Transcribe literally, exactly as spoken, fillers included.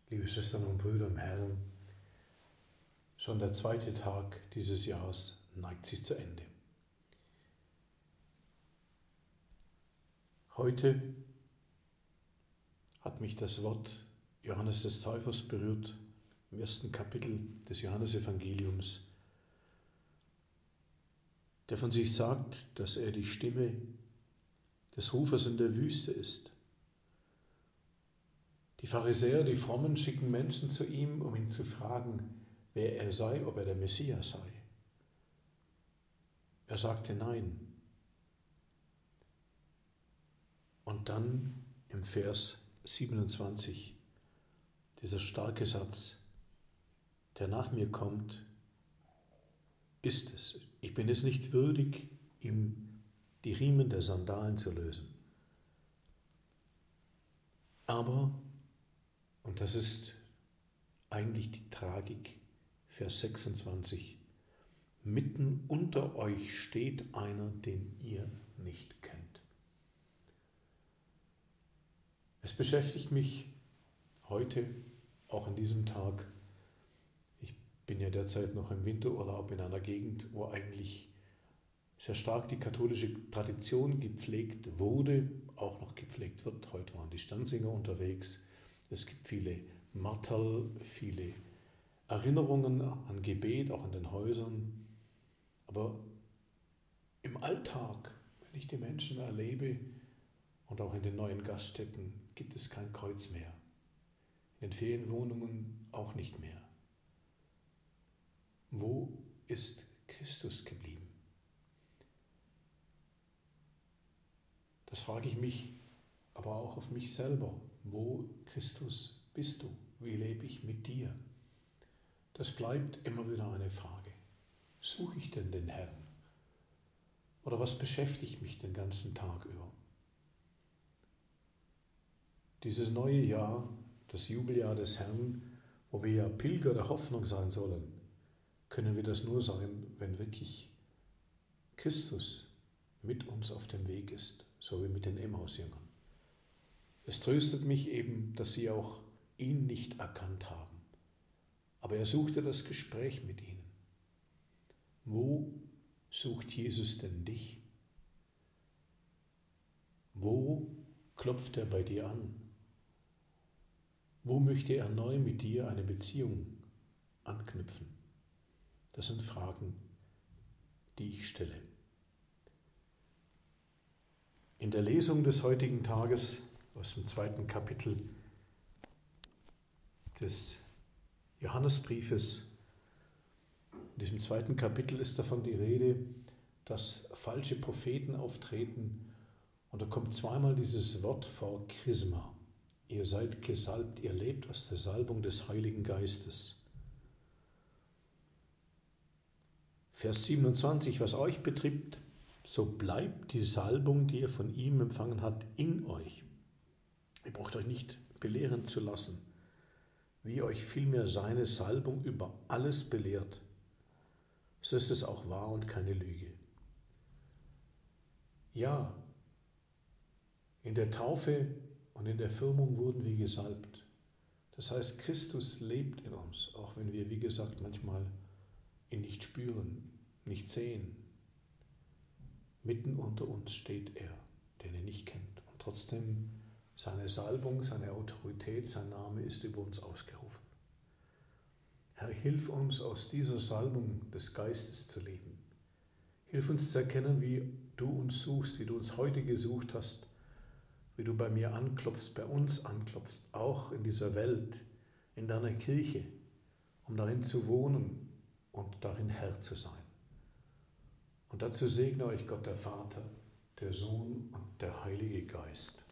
Liebe Schwestern und Brüder im Herrn, schon der zweite Tag dieses Jahres neigt sich zu Ende. Heute hat mich das Wort Johannes des Täufers berührt, im ersten Kapitel des Johannesevangeliums, der von sich sagt, dass er die Stimme des Rufers in der Wüste ist. Die Pharisäer, die Frommen, schicken Menschen zu ihm, um ihn zu fragen, wer er sei, ob er der Messias sei. Er sagte nein. Und dann im Vers siebenundzwanzig, dieser starke Satz, der nach mir kommt, ist es. Ich bin es nicht würdig, ihm die Riemen der Sandalen zu lösen. Aber, und das ist eigentlich die Tragik, Vers sechsundzwanzig, mitten unter euch steht einer, den ihr nicht kennt. Es beschäftigt mich heute, auch an diesem Tag. Ich bin ja derzeit noch im Winterurlaub in einer Gegend, wo eigentlich sehr stark die katholische Tradition gepflegt wurde, auch noch gepflegt wird. Heute waren die Standsinger unterwegs. Es gibt viele Marterl, viele Erinnerungen an Gebet, auch in den Häusern. Aber im Alltag, wenn ich die Menschen erlebe und auch in den neuen Gaststätten, gibt es kein Kreuz mehr. In den Ferienwohnungen auch nicht mehr. Wo ist Christus geblieben? Das frage ich mich, aber auch auf mich selber. Wo, Christus, bist du? Wie lebe ich mit dir? Das bleibt immer wieder eine Frage. Suche ich denn den Herrn? Oder was beschäftigt mich den ganzen Tag über? Dieses neue Jahr, das Jubeljahr des Herrn, wo wir ja Pilger der Hoffnung sein sollen, können wir das nur sein, wenn wirklich Christus mit uns auf dem Weg ist, so wie mit den Emmaus-Jüngern. Es tröstet mich eben, dass sie auch ihn nicht erkannt haben. Aber er suchte das Gespräch mit ihnen. Wo sucht Jesus denn dich? Wo klopft er bei dir an? Wo möchte er neu mit dir eine Beziehung anknüpfen? Das sind Fragen, die ich stelle. In der Lesung des heutigen Tages aus dem zweiten Kapitel des Johannesbriefes, in diesem zweiten Kapitel ist davon die Rede, dass falsche Propheten auftreten, und da kommt zweimal dieses Wort vor, Chrisma. Ihr seid gesalbt, ihr lebt aus der Salbung des Heiligen Geistes. Vers siebenundzwanzig, was euch betrifft, so bleibt die Salbung, die ihr von ihm empfangen habt, in euch. Ihr braucht euch nicht belehren zu lassen, wie euch vielmehr seine Salbung über alles belehrt. So ist es auch wahr und keine Lüge. Ja, in der Taufe und in der Firmung wurden wir gesalbt. Das heißt, Christus lebt in uns, auch wenn wir, wie gesagt, manchmal ihn nicht spüren, nicht sehen. Mitten unter uns steht er, den er nicht kennt. Und trotzdem, seine Salbung, seine Autorität, sein Name ist über uns ausgerufen. Herr, hilf uns, aus dieser Salbung des Geistes zu leben. Hilf uns zu erkennen, wie du uns suchst, wie du uns heute gesucht hast, wie du bei mir anklopfst, bei uns anklopfst, auch in dieser Welt, in deiner Kirche, um darin zu wohnen und darin Herr zu sein. Und dazu segne euch Gott der Vater, der Sohn und der Heilige Geist.